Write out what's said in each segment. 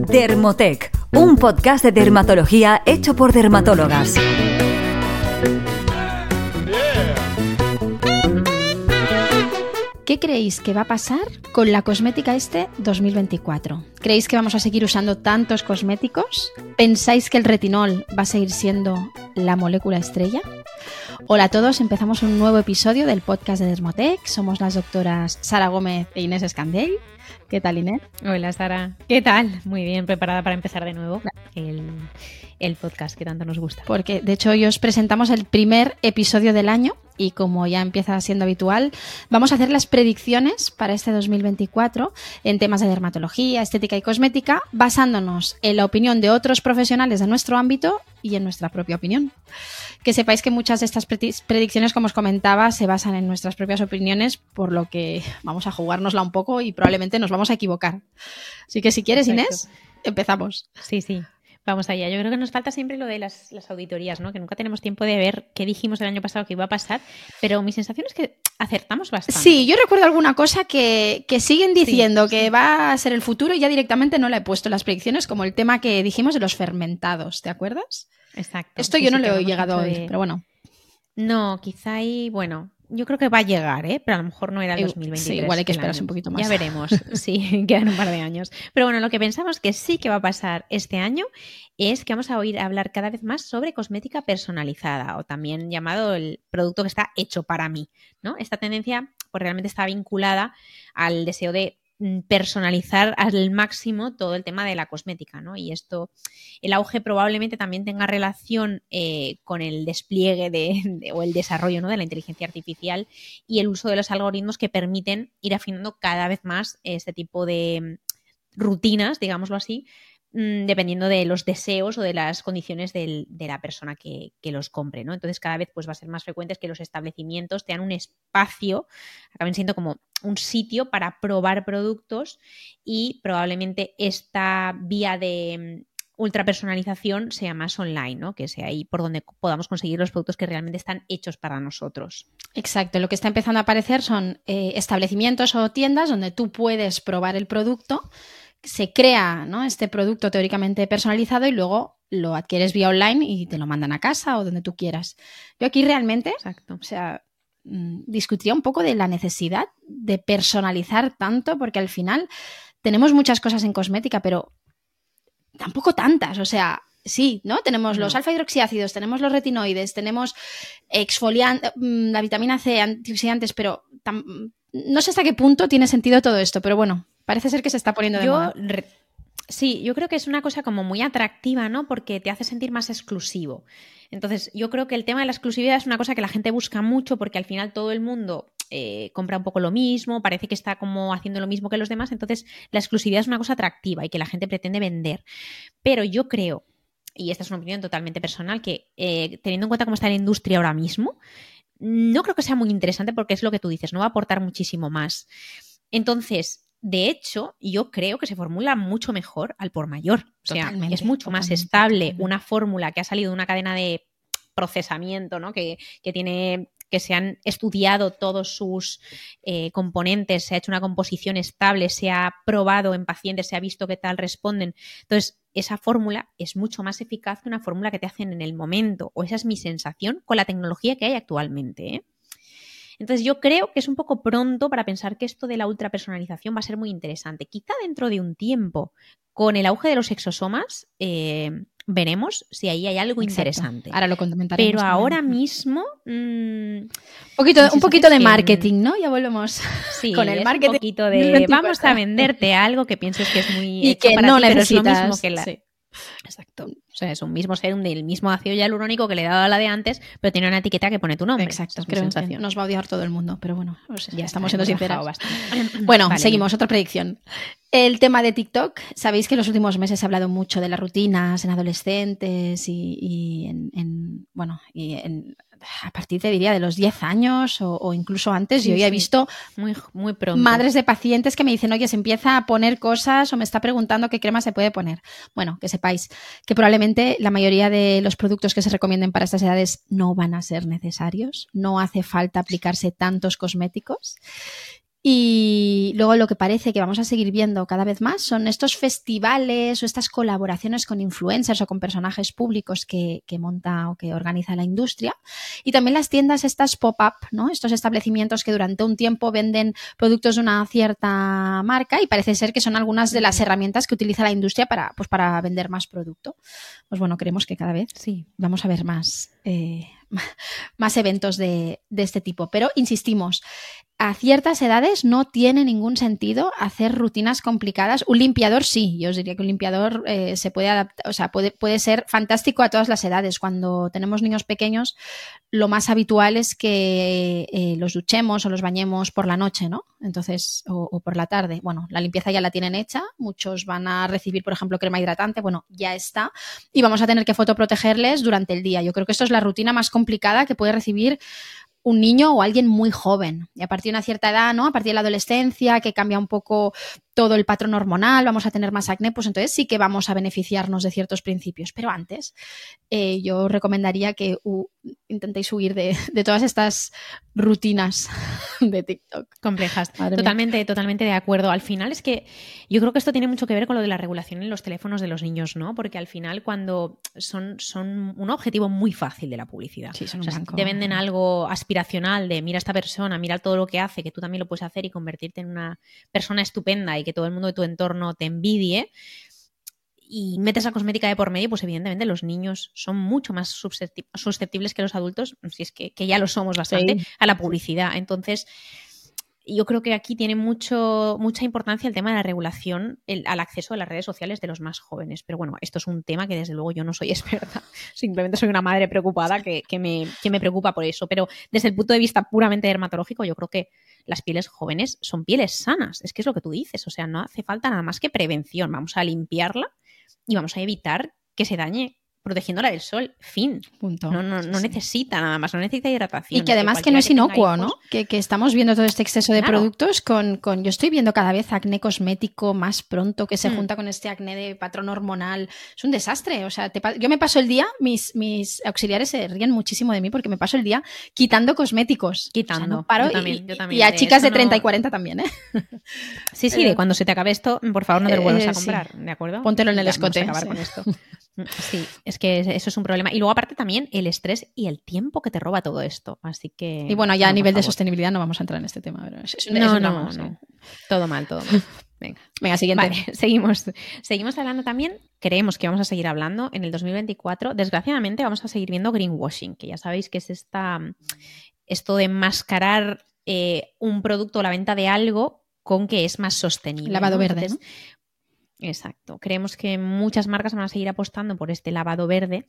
Dermotec, un podcast de dermatología hecho por dermatólogas. ¿Qué creéis que va a pasar con la cosmética 2024? ¿Creéis que vamos a seguir usando tantos cosméticos? ¿Pensáis que el retinol va a seguir siendo la molécula estrella? Hola a todos, empezamos un nuevo episodio del podcast de Dermotec. Somos las doctoras Sara Gómez e Inés Escandell. ¿Qué tal, Inés? Hola, Sara. ¿Qué tal? Muy bien, preparada para empezar de nuevo el podcast que tanto nos gusta. Porque, de hecho, hoy os presentamos el primer episodio del año y como ya empieza siendo habitual, vamos a hacer las predicciones para este 2024 en temas de dermatología, estética y cosmética, basándonos en la opinión de otros profesionales de nuestro ámbito y en nuestra propia opinión. Que sepáis que muchas de estas predicciones, como os comentaba, se basan en nuestras propias opiniones, por lo que vamos a jugárnosla un poco y probablemente nos vamos a equivocar. Así que si quieres, Exacto. Inés, empezamos. Sí. Vamos allá. Yo creo que nos falta siempre lo de las auditorías, ¿no? Que nunca tenemos tiempo de ver qué dijimos el año pasado que iba a pasar, pero mi sensación es que acertamos bastante. Sí, yo recuerdo alguna cosa que siguen diciendo que va a ser el futuro y ya directamente no la he puesto en las predicciones, como el tema que dijimos de los fermentados, ¿te acuerdas? Exacto. Esto yo no lo he llegado a oír, pero bueno. No, quizá ahí, bueno, yo creo que va a llegar, pero a lo mejor no era el 2023. Sí, igual hay que esperarse un poquito más. Ya veremos, sí, quedan un par de años. Pero bueno, lo que pensamos que sí que va a pasar este año es que vamos a oír hablar cada vez más sobre cosmética personalizada, o también llamado el producto que está hecho para mí, ¿no? Esta tendencia pues realmente está vinculada al deseo de personalizar al máximo todo el tema de la cosmética, ¿no? Y esto, el auge probablemente también tenga relación con el despliegue o el desarrollo, ¿no?, de la inteligencia artificial y el uso de los algoritmos que permiten ir afinando cada vez más este tipo de rutinas, digámoslo así, dependiendo de los deseos o de las condiciones de la persona que los compre, ¿no? Entonces cada vez pues va a ser más frecuente que los establecimientos tengan un espacio, acaben siendo como un sitio para probar productos y probablemente esta vía de ultrapersonalización sea más online, ¿no? Que sea ahí por donde podamos conseguir los productos que realmente están hechos para nosotros. Exacto, lo que está empezando a aparecer son establecimientos o tiendas donde tú puedes probar el producto. Se crea, ¿no?, este producto teóricamente personalizado y luego lo adquieres vía online y te lo mandan a casa o donde tú quieras. Yo aquí realmente, Exacto, discutiría un poco de la necesidad de personalizar tanto, porque al final tenemos muchas cosas en cosmética, pero tampoco tantas. O sea, sí, ¿no? Tenemos los alfa hidroxiácidos, tenemos los retinoides, tenemos exfoliantes, la vitamina C, antioxidantes, pero no sé hasta qué punto tiene sentido todo esto, pero bueno. Parece ser que se está poniendo de moda. Sí, yo creo que es una cosa como muy atractiva, ¿no? Porque te hace sentir más exclusivo. Entonces, yo creo que el tema de la exclusividad es una cosa que la gente busca mucho porque al final todo el mundo compra un poco lo mismo, parece que está como haciendo lo mismo que los demás. Entonces, la exclusividad es una cosa atractiva y que la gente pretende vender. Pero yo creo, y esta es una opinión totalmente personal, que teniendo en cuenta cómo está la industria ahora mismo, no creo que sea muy interesante porque es lo que tú dices, no va a aportar muchísimo más. Entonces, de hecho, yo creo que se formula mucho mejor al por mayor. O sea, es mucho más estable una fórmula que ha salido de una cadena de procesamiento, ¿no?, que se han estudiado todos sus componentes, se ha hecho una composición estable, se ha probado en pacientes, se ha visto qué tal responden. Entonces, esa fórmula es mucho más eficaz que una fórmula que te hacen en el momento, o esa es mi sensación con la tecnología que hay actualmente, Entonces yo creo que es un poco pronto para pensar que esto de la ultrapersonalización va a ser muy interesante. Quizá dentro de un tiempo, con el auge de los exosomas, veremos si ahí hay algo interesante. Ahora lo comentaremos. Pero ahora mismo... un poquito de marketing, ¿no? Ya volvemos con el marketing. Un poquito de vamos a venderte algo que pienses que es muy y que no necesitas. Pero es lo mismo que Sí. Exacto. O sea, es un mismo serum del mismo ácido hialurónico que le he dado a la de antes, pero tiene una etiqueta que pone tu nombre. Exacto, creo que nos va a odiar todo el mundo, pero bueno, ya estamos siendo sinceras. Bueno, vale, seguimos, otra predicción. El tema de TikTok, sabéis que en los últimos meses se ha hablado mucho de las rutinas en adolescentes y a partir de los 10 años o incluso antes. Sí, yo ya he visto muy pronto madres de pacientes que me dicen, oye, se empieza a poner cosas o me está preguntando qué crema se puede poner. Bueno, que sepáis que probablemente la mayoría de los productos que se recomienden para estas edades no van a ser necesarios, no hace falta aplicarse tantos cosméticos. Y luego lo que parece que vamos a seguir viendo cada vez más son estos festivales o estas colaboraciones con influencers o con personajes públicos que monta o que organiza la industria. Y también las tiendas estas pop-up, ¿no? Estos establecimientos que durante un tiempo venden productos de una cierta marca y parece ser que son algunas de las herramientas que utiliza la industria para vender más producto. Pues bueno, creemos que cada vez vamos a ver más eventos de este tipo. Pero insistimos, a ciertas edades no tiene ningún sentido hacer rutinas complicadas. Un limpiador sí, yo os diría que un limpiador se puede adaptar, o sea, puede ser fantástico a todas las edades. Cuando tenemos niños pequeños, lo más habitual es que los duchemos o los bañemos por la noche, ¿no? Entonces, o por la tarde. Bueno, la limpieza ya la tienen hecha, muchos van a recibir, por ejemplo, crema hidratante, bueno, ya está. Y vamos a tener que fotoprotegerles durante el día. Yo creo que esto es la rutina más complicada que puede recibir un niño o alguien muy joven. Y a partir de una cierta edad, ¿no? A partir de la adolescencia, que cambia un poco todo el patrón hormonal, vamos a tener más acné, pues entonces sí que vamos a beneficiarnos de ciertos principios. Pero antes, yo recomendaría que intentéis huir de todas estas rutinas de TikTok. Complejas. Totalmente de acuerdo. Al final es que yo creo que esto tiene mucho que ver con lo de la regulación en los teléfonos de los niños, ¿no? Porque al final cuando son un objetivo muy fácil de la publicidad. Sí, son o sea, un banco. Si te venden algo aspiracional de mira a esta persona, mira todo lo que hace, que tú también lo puedes hacer y convertirte en una persona estupenda y que todo el mundo de tu entorno te envidie, y metes la cosmética de por medio, pues evidentemente los niños son mucho más susceptibles que los adultos, si es que ya lo somos bastante, a la publicidad. Entonces, yo creo que aquí tiene mucha importancia el tema de la regulación al acceso a las redes sociales de los más jóvenes. Pero bueno, esto es un tema que desde luego yo no soy experta, simplemente soy una madre preocupada que me preocupa por eso. Pero desde el punto de vista puramente dermatológico, yo creo que las pieles jóvenes son pieles sanas. Es que es lo que tú dices, o sea, no hace falta nada más que prevención. Vamos a limpiarla y vamos a evitar que se dañe protegiéndola del sol, fin. Punto. No necesita nada más, no necesita hidratación. Y que además que no es inocuo, ¿no? Que estamos viendo todo este exceso de productos con yo estoy viendo cada vez acné cosmético más pronto que se junta con este acné de patrón hormonal. Es un desastre. O sea, yo me paso el día, mis auxiliares se ríen muchísimo de mí porque me paso el día quitando cosméticos. Quitando. O sea, no paro. Yo también. Y a chicas de 30 y 40 también, ¿eh? Sí, de cuando se te acabe esto, por favor no te lo vuelvas a comprar, ¿de acuerdo? Póntelo en el escote. Vamos a acabar con esto. Sí, es que eso es un problema. Y luego aparte también el estrés y el tiempo que te roba todo esto. Así que... Y bueno, ya a nivel de sostenibilidad no vamos a entrar en este tema. Pero no. Todo mal. Venga, siguiente. Vale, seguimos hablando también. Creemos que vamos a seguir hablando en el 2024. Desgraciadamente vamos a seguir viendo greenwashing, que ya sabéis que es esto de enmascarar un producto o la venta de algo con que es más sostenible. Lavado verde, Entonces, ¿no? Exacto. Creemos que muchas marcas van a seguir apostando por este lavado verde,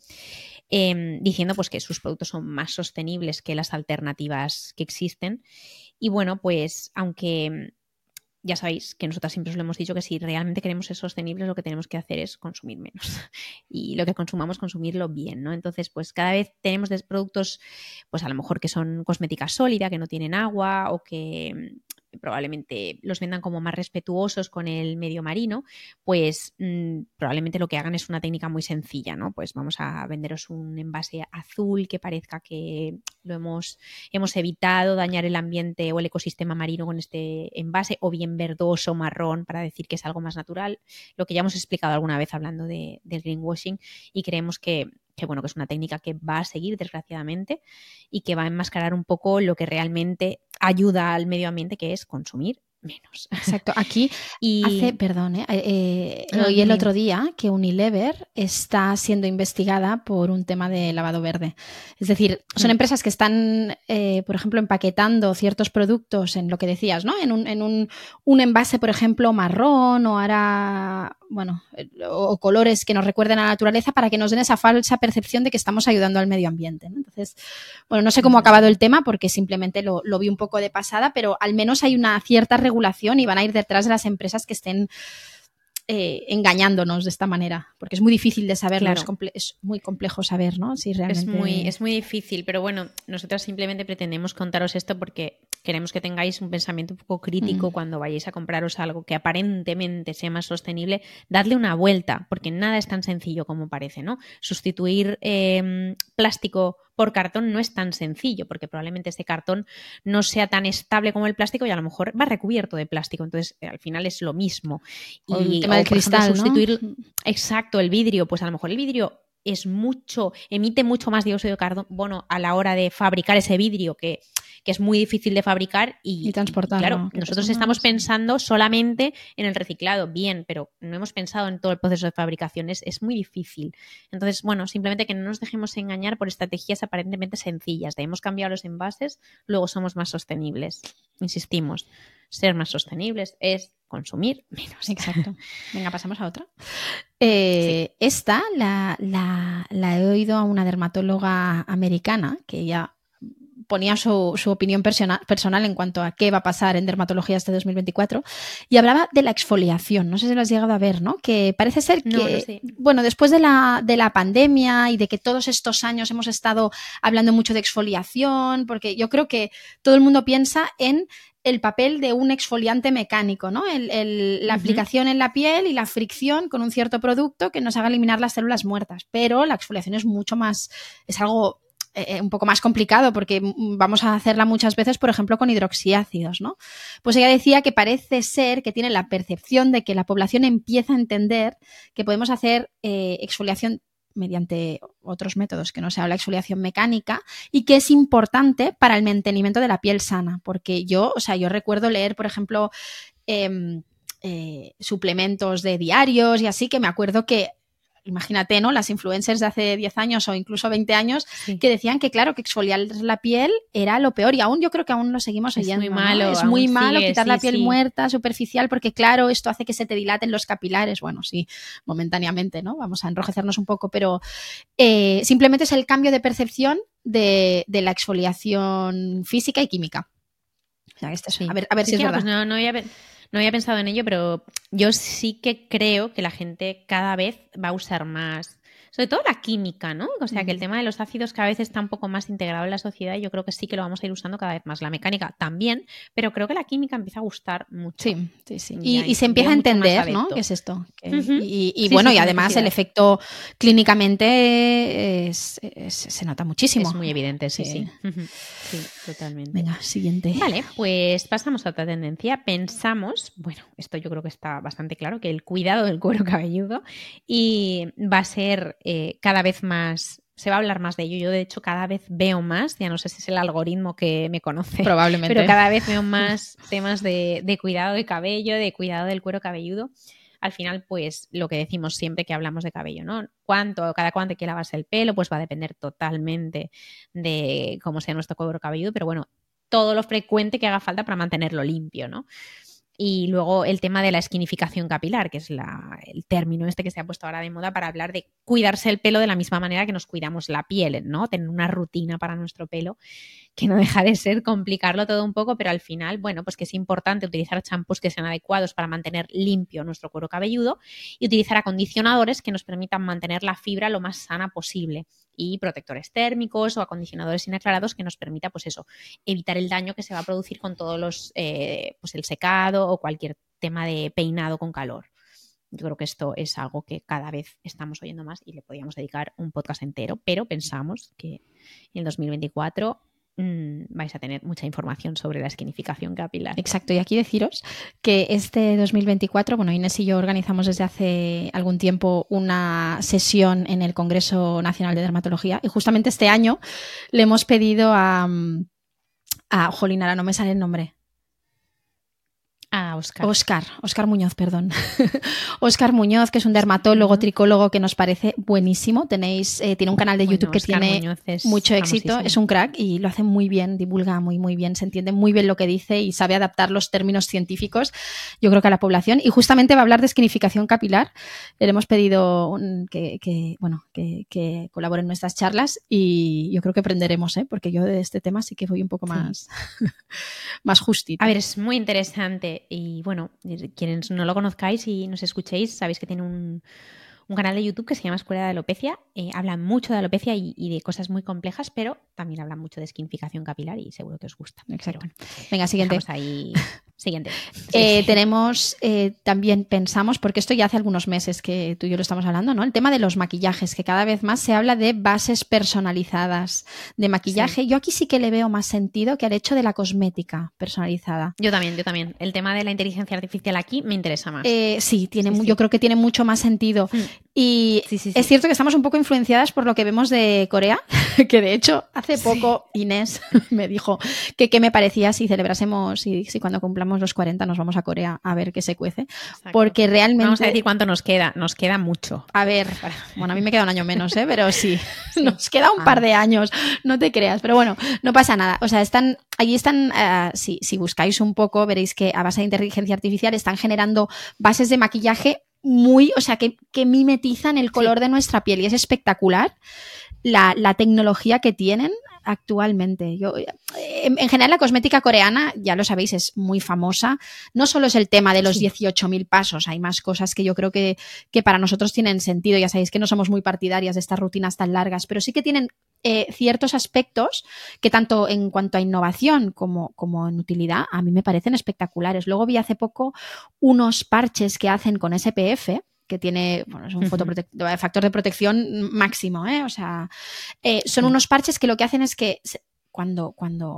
diciendo pues que sus productos son más sostenibles que las alternativas que existen. Y bueno, pues aunque ya sabéis que nosotras siempre os lo hemos dicho que si realmente queremos ser sostenibles, lo que tenemos que hacer es consumir menos. Y lo que consumamos, consumirlo bien, ¿no? Entonces, pues cada vez tenemos productos, pues a lo mejor que son cosmética sólida, que no tienen agua o que probablemente los vendan como más respetuosos con el medio marino, pues probablemente lo que hagan es una técnica muy sencilla, ¿no? Pues vamos a venderos un envase azul que parezca que lo hemos evitado dañar el ambiente o el ecosistema marino con este envase, o bien verdoso, marrón, para decir que es algo más natural, lo que ya hemos explicado alguna vez hablando del greenwashing, y creemos que es una técnica que va a seguir, desgraciadamente, y que va a enmascarar un poco lo que realmente ayuda al medio ambiente, que es consumir menos. Exacto. Aquí oí el otro día que Unilever está siendo investigada por un tema de lavado verde. Es decir, son empresas que están, por ejemplo, empaquetando ciertos productos en lo que decías, ¿no? En un envase, por ejemplo, marrón o colores que nos recuerden a la naturaleza para que nos den esa falsa percepción de que estamos ayudando al medio ambiente, ¿no? Entonces, no sé cómo ha acabado el tema porque simplemente lo vi un poco de pasada, pero al menos hay una cierta regulación y van a ir detrás de las empresas que estén engañándonos de esta manera, porque es muy difícil de saberlo, claro. Es muy complejo saber, ¿no? Si realmente... Es muy difícil, pero bueno, nosotros simplemente pretendemos contaros esto porque queremos que tengáis un pensamiento un poco crítico cuando vayáis a compraros algo que aparentemente sea más sostenible. Dadle una vuelta, porque nada es tan sencillo como parece, ¿no? Sustituir plástico por cartón no es tan sencillo, porque probablemente ese cartón no sea tan estable como el plástico y a lo mejor va recubierto de plástico, entonces al final es lo mismo. O el tema del cristal, ejemplo, sustituir, exacto, el vidrio, pues a lo mejor el vidrio emite mucho más dióxido de carbono a la hora de fabricar ese vidrio que es muy difícil de fabricar y transportar. Claro, ¿no? nosotros estamos pensando solamente en el reciclado, bien, pero no hemos pensado en todo el proceso de fabricación, es muy difícil. Entonces, bueno, simplemente que no nos dejemos engañar por estrategias aparentemente sencillas. Hemos cambiado los envases, luego somos más sostenibles. Insistimos, ser más sostenibles es consumir menos. Exacto. Venga, pasamos a otra. Sí. Esta la he oído a una dermatóloga americana que ya ponía su opinión personal en cuanto a qué va a pasar en dermatología este 2024 y hablaba de la exfoliación. No sé si lo has llegado a ver, ¿no? Que parece ser que, no sé. Bueno, después de la pandemia y de que todos estos años hemos estado hablando mucho de exfoliación, porque yo creo que todo el mundo piensa en el papel de un exfoliante mecánico, ¿no? La aplicación en la piel y la fricción con un cierto producto que nos haga eliminar las células muertas. Pero la exfoliación es mucho más, es algo un poco más complicado porque vamos a hacerla muchas veces, por ejemplo, con hidroxiácidos, ¿no? Pues ella decía que parece ser que tiene la percepción de que la población empieza a entender que podemos hacer exfoliación mediante otros métodos que no sea la exfoliación mecánica y que es importante para el mantenimiento de la piel sana, porque yo recuerdo leer, por ejemplo, suplementos de diarios y así, que me acuerdo que imagínate, ¿no? Las influencers de hace 10 años o incluso 20 años que decían que, claro, que exfoliar la piel era lo peor y aún yo creo que aún lo seguimos oyendo. Es muy malo. ¿no? Es muy malo quitar la piel muerta, superficial, porque, claro, esto hace que se te dilaten los capilares. Bueno, sí, momentáneamente, ¿no? Vamos a enrojecernos un poco, pero simplemente es el cambio de percepción de la exfoliación física y química. O sea, a ver si es verdad. Pues no había pensado en ello, pero yo sí que creo que la gente cada vez va a usar más, sobre todo la química, ¿no? O sea, que el tema de los ácidos cada vez está un poco más integrado en la sociedad y yo creo que sí que lo vamos a ir usando cada vez más. La mecánica también, pero creo que la química empieza a gustar mucho. Sí. Y se empieza a entender, ¿no? ¿Qué es esto? Y además el efecto clínicamente se nota muchísimo. Es muy evidente, sí. Sí, totalmente. Venga, siguiente. Vale, pues pasamos a otra tendencia. Pensamos, bueno, esto yo creo que está bastante claro, que el cuidado del cuero cabelludo y va a ser cada vez más, se va a hablar más de ello. Yo, de hecho, cada vez veo más, ya no sé si es el algoritmo que me conoce, probablemente, pero cada vez veo más temas de cuidado de cabello, de cuidado del cuero cabelludo. Al final, pues lo que decimos siempre que hablamos de cabello, ¿no? Cada cuánto hay que lavarse el pelo, pues va a depender totalmente de cómo sea nuestro cuero cabelludo, pero bueno, todo lo frecuente que haga falta para mantenerlo limpio, ¿no? Y luego el tema de la esquinificación capilar, que es el término este que se ha puesto ahora de moda para hablar de cuidarse el pelo de la misma manera que nos cuidamos la piel, ¿no? Tener una rutina para nuestro pelo, que no deja de ser complicarlo todo un poco, pero al final, bueno, pues que es importante utilizar champús que sean adecuados para mantener limpio nuestro cuero cabelludo y utilizar acondicionadores que nos permitan mantener la fibra lo más sana posible y protectores térmicos o acondicionadores inaclarados que nos permita, pues eso, evitar el daño que se va a producir con todos los, pues el secado o cualquier tema de peinado con calor. Yo creo que esto es algo que cada vez estamos oyendo más y le podríamos dedicar un podcast entero, pero pensamos que en el 2024 vais a tener mucha información sobre la esquinificación capilar. Exacto, y aquí deciros que este 2024, bueno, Inés y yo organizamos desde hace algún tiempo una sesión en el Congreso Nacional de Dermatología y justamente este año le hemos pedido jolín, ahora no me sale el nombre. Óscar Muñoz, perdón. Óscar Muñoz, que es un dermatólogo, tricólogo que nos parece buenísimo. Tiene un canal de YouTube que Óscar tiene mucho éxito. Es un crack y lo hace muy bien, divulga muy, muy bien, se entiende muy bien lo que dice y sabe adaptar los términos científicos, yo creo que a la población. Y justamente va a hablar de esquinificación capilar. Le hemos pedido que colabore en nuestras charlas y yo creo que aprenderemos, porque yo de este tema sí que voy un poco más, más justito. A ver, es muy interesante. Y bueno, quienes no lo conozcáis y nos escuchéis, sabéis que tiene un canal de YouTube que se llama Escuela de Alopecia. Hablan mucho de alopecia y de cosas muy complejas, pero también hablan mucho de skinificación capilar y seguro que os gusta. Exacto. Bueno, venga, siguiente. Ahí... Siguiente. Tenemos, también pensamos, porque esto ya hace algunos meses que tú y yo lo estamos hablando, ¿no? El tema de los maquillajes, que cada vez más se habla de bases personalizadas de maquillaje. Sí. Yo aquí sí que le veo más sentido que al hecho de la cosmética personalizada. Yo también. El tema de la inteligencia artificial aquí me interesa más. Sí, yo creo que tiene mucho más sentido. Y es cierto que estamos un poco influenciadas por lo que vemos de Corea, que de hecho hace poco Inés me dijo que qué me parecía si celebrásemos, si cuando cumplamos los 40 nos vamos a Corea a ver qué se cuece. Exacto. Porque realmente... Vamos a decir cuánto nos queda. Nos queda mucho. A ver, bueno, a mí me queda un año menos, pero sí, nos queda un par de años, no te creas. Pero bueno, no pasa nada. O sea, allí están, si buscáis un poco, veréis que a base de inteligencia artificial están generando bases de maquillaje que mimetizan el color de nuestra piel y es espectacular la tecnología que tienen actualmente. En general la cosmética coreana, ya lo sabéis, es muy famosa. No solo es el tema de los 18.000 pasos, hay más cosas que yo creo que para nosotros tienen sentido. Ya sabéis que no somos muy partidarias de estas rutinas tan largas, pero sí que tienen ciertos aspectos que tanto en cuanto a innovación como en utilidad a mí me parecen espectaculares. Luego vi hace poco unos parches que hacen con SPF, que tiene, es un factor de protección máximo, o sea, son unos parches que lo que hacen es que cuando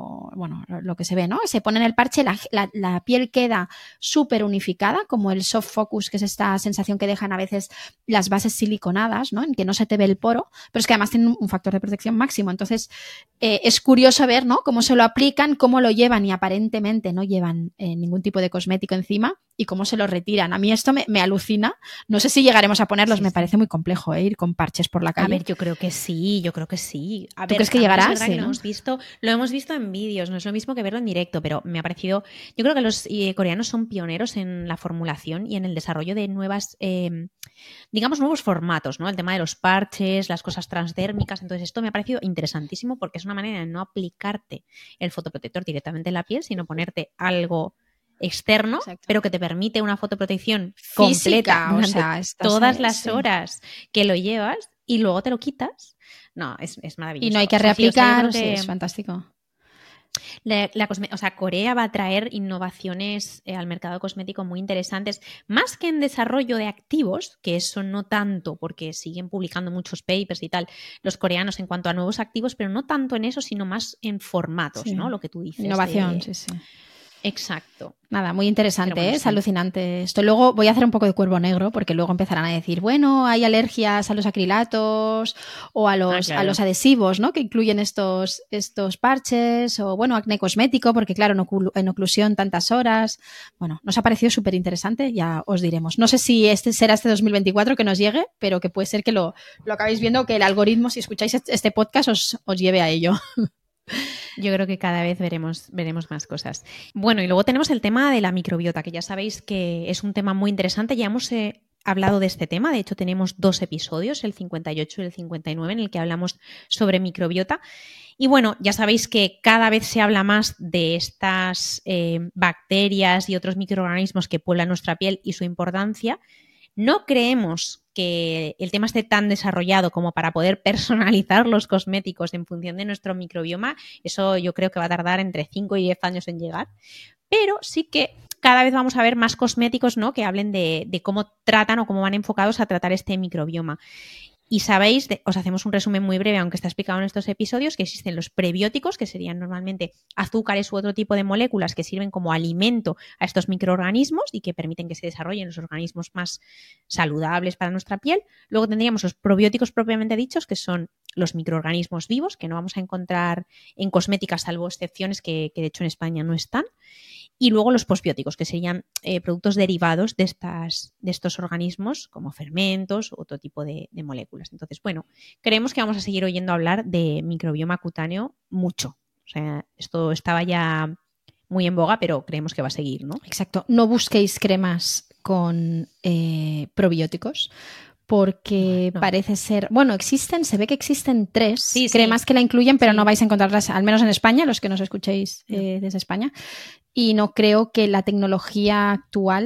lo que se ve, ¿no? Se pone en el parche, la piel queda súper unificada, como el soft focus, que es esta sensación que dejan a veces las bases siliconadas, ¿no? En que no se te ve el poro, pero es que además tienen un factor de protección máximo. Entonces, es curioso ver, ¿no? Cómo se lo aplican, cómo lo llevan y aparentemente no llevan ningún tipo de cosmético encima y cómo se lo retiran. A mí esto me alucina. No sé si llegaremos a ponerlos, me parece muy complejo, ir con parches por la calle. A ver, yo creo que sí. ¿Tú crees que llegará? Es verdad que lo hemos visto en vídeos, no es lo mismo que verlo en directo, pero me ha parecido... Yo creo que los coreanos son pioneros en la formulación y en el desarrollo de nuevos formatos, ¿no? El tema de los parches, las cosas transdérmicas. Entonces esto me ha parecido interesantísimo porque es una manera de no aplicarte el fotoprotector directamente en la piel, sino ponerte algo externo, exacto, pero que te permite una fotoprotección completa durante todas las horas que lo llevas y luego te lo quitas. No, es maravilloso. Y no hay que reaplicar, es fantástico. Corea va a traer innovaciones al mercado cosmético muy interesantes, más que en desarrollo de activos, que eso no tanto, porque siguen publicando muchos papers y tal, los coreanos en cuanto a nuevos activos, pero no tanto en eso, sino más en formatos, sí, ¿no? Lo que tú dices. Innovación, sí. Exacto. Nada, muy interesante, bueno, es alucinante esto. Luego voy a hacer un poco de cuervo negro porque luego empezarán a decir, bueno, hay alergias a los acrilatos o a los adhesivos, ¿no? Que incluyen estos parches o, bueno, acné cosmético porque, claro, en oclusión tantas horas. Bueno, nos ha parecido súper interesante, ya os diremos. No sé si será este 2024 que nos llegue, pero que puede ser que lo acabéis viendo, que el algoritmo, si escucháis este podcast, os lleve a ello. Yo creo que cada vez veremos más cosas. Bueno, y luego tenemos el tema de la microbiota, que ya sabéis que es un tema muy interesante. Ya hemos hablado de este tema. De hecho, tenemos 2 episodios, el 58 y el 59, en el que hablamos sobre microbiota. Y bueno, ya sabéis que cada vez se habla más de estas bacterias y otros microorganismos que pueblan nuestra piel y su importancia. No creemos que el tema esté tan desarrollado como para poder personalizar los cosméticos en función de nuestro microbioma. Eso yo creo que va a tardar entre 5 y 10 años en llegar. Pero sí que cada vez vamos a ver más cosméticos, ¿no?, que hablen de cómo tratan o cómo van enfocados a tratar este microbioma. Y sabéis, os hacemos un resumen muy breve, aunque está explicado en estos episodios, que existen los prebióticos, que serían normalmente azúcares u otro tipo de moléculas que sirven como alimento a estos microorganismos y que permiten que se desarrollen los organismos más saludables para nuestra piel. Luego tendríamos los probióticos propiamente dichos, que son los microorganismos vivos, que no vamos a encontrar en cosmética, salvo excepciones que de hecho en España no están. Y luego los posbióticos, que serían productos derivados de estos organismos, como fermentos u otro tipo de moléculas. Entonces, bueno, creemos que vamos a seguir oyendo hablar de microbioma cutáneo mucho. O sea, esto estaba ya muy en boga, pero creemos que va a seguir, ¿no? Exacto. No busquéis cremas con probióticos, porque parece ser... Bueno, se ve que existen 3 cremas que la incluyen, pero no vais a encontrarlas, al menos en España, los que nos escuchéis desde España. Y no creo que la tecnología actual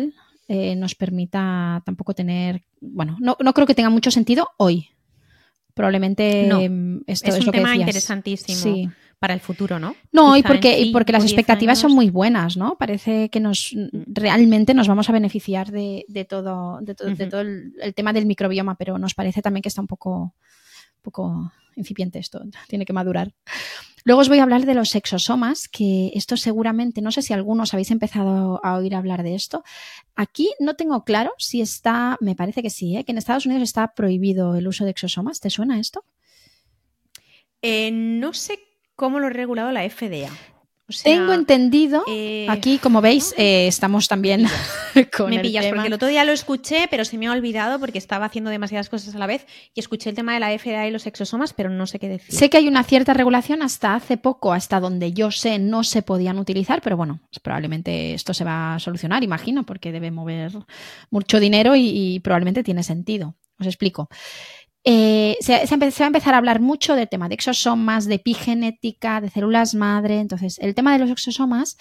nos permita tampoco tener... Bueno, no creo que tenga mucho sentido hoy. Probablemente esto es un lo que tema decías. Interesantísimo. Sí. Para el futuro, ¿no? No, Quizá y porque las expectativas son muy buenas, ¿no? Parece que realmente nos vamos a beneficiar de todo el tema del microbioma, pero nos parece también que está un poco incipiente esto, tiene que madurar. Luego os voy a hablar de los exosomas, que esto seguramente, no sé si algunos habéis empezado a oír hablar de esto. Aquí no tengo claro si está, me parece que sí, que en Estados Unidos está prohibido el uso de exosomas. ¿Te suena esto? No sé cómo lo ha regulado la FDA. O sea, tengo entendido, aquí como veis, estamos también con me el pillas, tema. Porque el otro día lo escuché, pero se me ha olvidado porque estaba haciendo demasiadas cosas a la vez y escuché el tema de la FDA y los exosomas, pero no sé qué decir. Sé que hay una cierta regulación hasta hace poco, hasta donde yo sé no se podían utilizar, pero bueno, probablemente esto se va a solucionar, imagino, porque debe mover mucho dinero y probablemente tiene sentido. Os explico. Se va a empezar a hablar mucho del tema de exosomas, de epigenética, de células madre. Entonces, el tema de los exosomas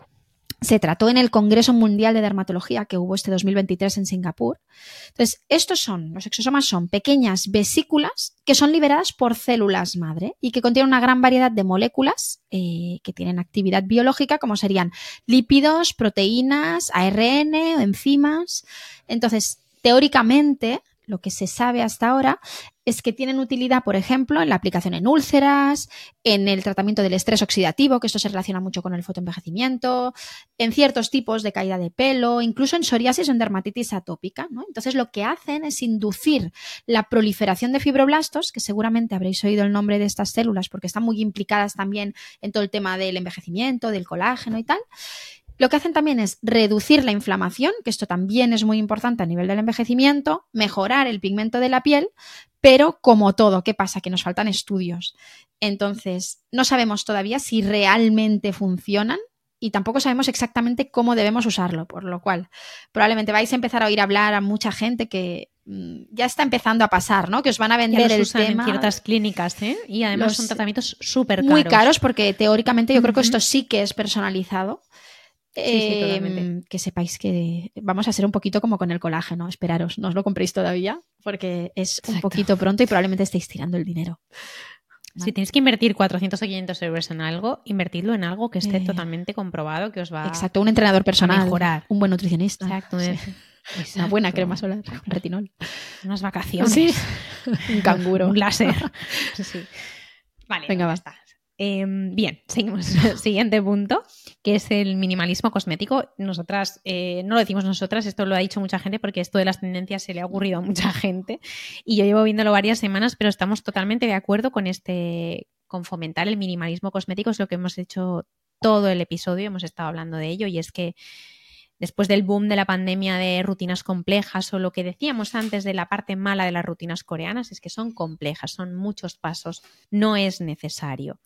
se trató en el Congreso Mundial de Dermatología que hubo este 2023 en Singapur. Entonces, los exosomas son pequeñas vesículas que son liberadas por células madre y que contienen una gran variedad de moléculas que tienen actividad biológica, como serían lípidos, proteínas, ARN o enzimas. Entonces, teóricamente, lo que se sabe hasta ahora es que tienen utilidad, por ejemplo, en la aplicación en úlceras, en el tratamiento del estrés oxidativo, que esto se relaciona mucho con el fotoenvejecimiento, en ciertos tipos de caída de pelo, incluso en psoriasis o en dermatitis atópica, ¿no? Entonces, lo que hacen es inducir la proliferación de fibroblastos, que seguramente habréis oído el nombre de estas células porque están muy implicadas también en todo el tema del envejecimiento, del colágeno y tal. Lo que hacen también es reducir la inflamación, que esto también es muy importante a nivel del envejecimiento, mejorar el pigmento de la piel, pero como todo, ¿qué pasa? Que nos faltan estudios. Entonces, no sabemos todavía si realmente funcionan y tampoco sabemos exactamente cómo debemos usarlo, por lo cual probablemente vais a empezar a oír hablar a mucha gente que ya está empezando a pasar, ¿no? Que os van a vender el tema en ciertas clínicas, ¿eh? Y además son tratamientos súper caros. Muy caros porque teóricamente yo creo que esto sí que es personalizado. Sí, totalmente. Que sepáis que vamos a ser un poquito como con el colágeno, esperaros, no os lo compréis todavía porque es un poquito pronto y probablemente estéis tirando el dinero. Si tenéis que invertir 400 o 500 euros en algo, invertidlo en algo que esté totalmente comprobado que os va un entrenador personal, a mejorar. Un buen nutricionista. Exacto. Una buena crema solar, retinol. Unas vacaciones. Sí. Un canguro. Un láser. Sí. Vale, venga, ya está. Bien, seguimos. Siguiente punto, que es el minimalismo cosmético. Nosotras, no lo decimos nosotras, esto lo ha dicho mucha gente porque esto de las tendencias se le ha ocurrido a mucha gente y yo llevo viéndolo varias semanas, pero estamos totalmente de acuerdo con fomentar el minimalismo cosmético. Es lo que hemos hecho todo el episodio, hemos estado hablando de ello y es que después del boom de la pandemia de rutinas complejas o lo que decíamos antes de la parte mala de las rutinas coreanas, es que son complejas, son muchos pasos, no es necesario.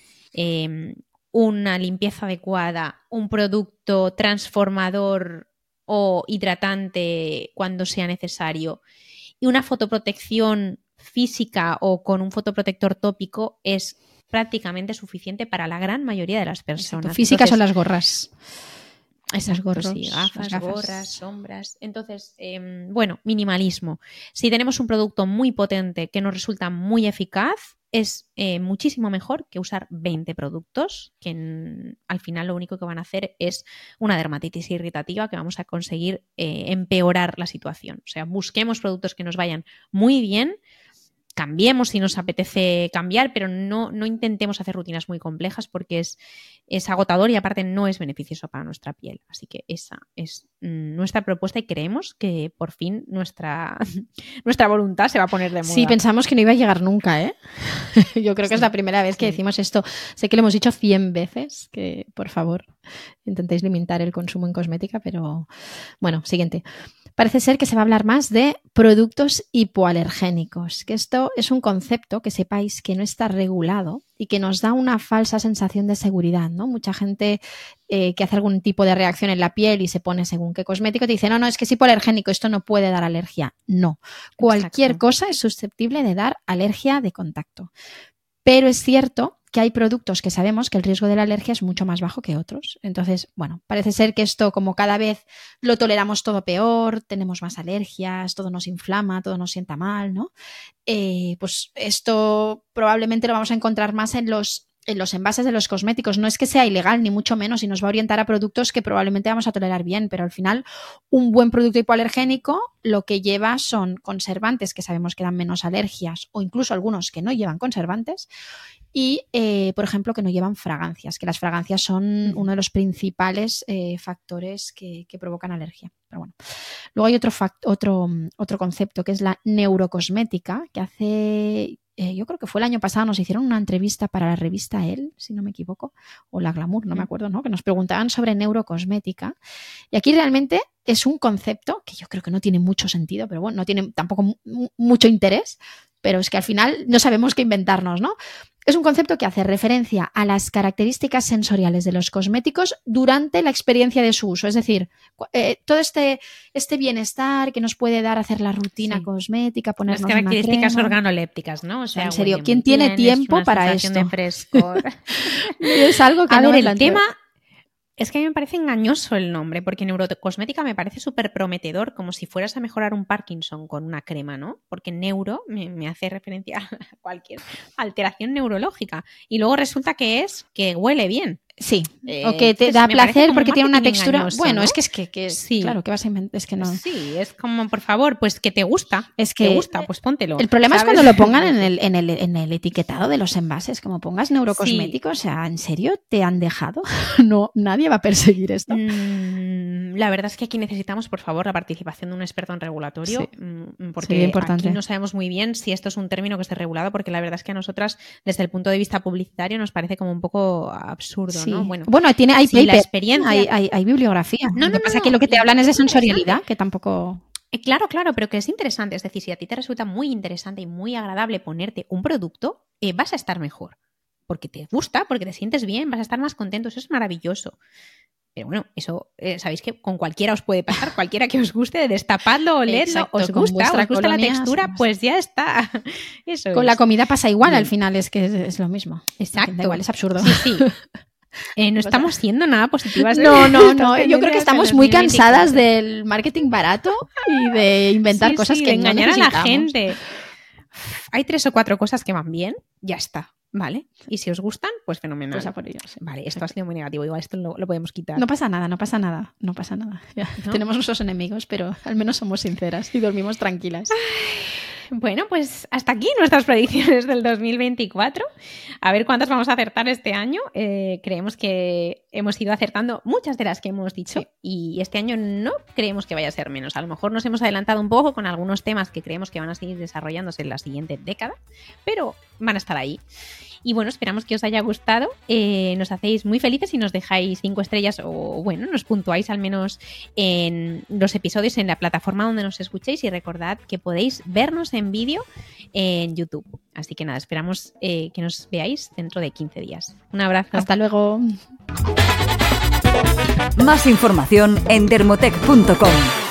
Una limpieza adecuada, un producto transformador o hidratante cuando sea necesario y una fotoprotección física o con un fotoprotector tópico es prácticamente suficiente para la gran mayoría de las personas. Exacto. Físicas son las gorras. Esas gorras, sí, gafas, gorras, sombras. Entonces, minimalismo. Si tenemos un producto muy potente que nos resulta muy eficaz, es muchísimo mejor que usar 20 productos que al final lo único que van a hacer es una dermatitis irritativa que vamos a conseguir empeorar la situación. O sea, busquemos productos que nos vayan muy bien, cambiemos si nos apetece cambiar, pero no intentemos hacer rutinas muy complejas porque es agotador y aparte no es beneficioso para nuestra piel. Así que esa es nuestra propuesta y creemos que por fin nuestra voluntad se va a poner de moda. Sí, pensamos que no iba a llegar nunca, ¿eh? Yo creo que es la primera vez que decimos esto. Sé que lo hemos dicho 100 veces, que por favor intentéis limitar el consumo en cosmética, pero bueno, siguiente. Parece ser que se va a hablar más de productos hipoalergénicos, que esto es un concepto que sepáis que no está regulado y que nos da una falsa sensación de seguridad, ¿no? Mucha gente que hace algún tipo de reacción en la piel y se pone según qué cosmético te dice, no, es que es hipoalergénico, esto no puede dar alergia. No, cualquier cosa es susceptible de dar alergia de contacto. Pero es cierto que hay productos que sabemos que el riesgo de la alergia es mucho más bajo que otros. Entonces, bueno, parece ser que esto, como cada vez lo toleramos todo peor, tenemos más alergias, todo nos inflama, todo nos sienta mal, ¿no? Pues esto probablemente lo vamos a encontrar más en los envases de los cosméticos. No es que sea ilegal, ni mucho menos, y nos va a orientar a productos que probablemente vamos a tolerar bien, pero al final un buen producto hipoalergénico lo que lleva son conservantes que sabemos que dan menos alergias, o incluso algunos que no llevan conservantes, y, por ejemplo, que no llevan fragancias, que las fragancias son uno de los principales factores que provocan alergia. Pero bueno. Luego hay otro concepto, que es la neurocosmética, que hace... yo creo que fue el año pasado, nos hicieron una entrevista para la revista Elle, si no me equivoco, o la Glamour, no me acuerdo, ¿no? Que nos preguntaban sobre neurocosmética. Y aquí realmente es un concepto que yo creo que no tiene mucho sentido, pero bueno, no tiene tampoco mucho interés, pero es que al final no sabemos qué inventarnos, ¿no? Es un concepto que hace referencia a las características sensoriales de los cosméticos durante la experiencia de su uso. Es decir, todo este bienestar que nos puede dar hacer la rutina cosmética, ponernos las características una crema organolépticas, ¿no? O sea, en serio, ¿quién tiene tiempo para esto? De frescor. Es algo que a no ver, me el tema... Es que a mí me parece engañoso el nombre, porque neurocosmética me parece súper prometedor, como si fueras a mejorar un Parkinson con una crema, ¿no? Porque neuro me hace referencia a cualquier alteración neurológica. Y luego resulta que huele bien. Sí, o que te da placer porque tiene una textura... Engañoso, bueno, ¿no? es que sí. Claro, que vas a inventar, es que no... Sí, es como, por favor, pues que te gusta. Es que te gusta, pues póntelo. El problema ¿sabes? es cuando lo pongan en el etiquetado de los envases, como pongas neurocosmético, o sea, ¿en serio te han dejado? No, nadie va a perseguir esto. La verdad es que aquí necesitamos, por favor, la participación de un experto en regulatorio, porque sería importante. Aquí no sabemos muy bien si esto es un término que esté regulado, porque la verdad es que a nosotras, desde el punto de vista publicitario, nos parece como un poco absurdo, sí. ¿no? Bueno, hay si la paper, experiencia... hay bibliografía. No, lo que pasa es que lo que te hablan es de sensorialidad, que tampoco... Claro, pero que es interesante. Es decir, si a ti te resulta muy interesante y muy agradable ponerte un producto, vas a estar mejor. Porque te gusta, porque te sientes bien, vas a estar más contento. Eso es maravilloso. Pero bueno, eso sabéis que con cualquiera os puede pasar, cualquiera que os guste, destapadlo, oledlo, Exacto, os gusta colonia, la textura, pues ya está. Eso con es. la comida pasa igual, al final es que es lo mismo. Exacto. Da igual, es absurdo. Sí. No estamos siendo nada positivas. No. Yo creo que estamos muy cansadas del marketing barato y de inventar cosas que engañar no a la necesitamos. gente. Hay 3 o 4 cosas que van bien, ya está. Vale, y si os gustan, pues fenomenal. Pues a por ellos. Vale, esto ha sido muy negativo. Igual esto lo podemos quitar. No pasa nada. Ya, ¿no? Tenemos nuestros enemigos, pero al menos somos sinceras y dormimos tranquilas. Bueno, pues hasta aquí nuestras predicciones del 2024. A ver cuántas vamos a acertar este año. Creemos que hemos ido acertando muchas de las que hemos dicho, sí. Y este año no creemos que vaya a ser menos. A lo mejor nos hemos adelantado un poco con algunos temas que creemos que van a seguir desarrollándose en la siguiente década, pero van a estar ahí. Y bueno, esperamos que os haya gustado. Nos hacéis muy felices si nos dejáis 5 estrellas o bueno, nos puntuáis al menos en los episodios en la plataforma donde nos escuchéis, y recordad que podéis vernos en vídeo en YouTube. Así que nada, esperamos que nos veáis dentro de 15 días. Un abrazo. Hasta luego. Más información en dermotech.com.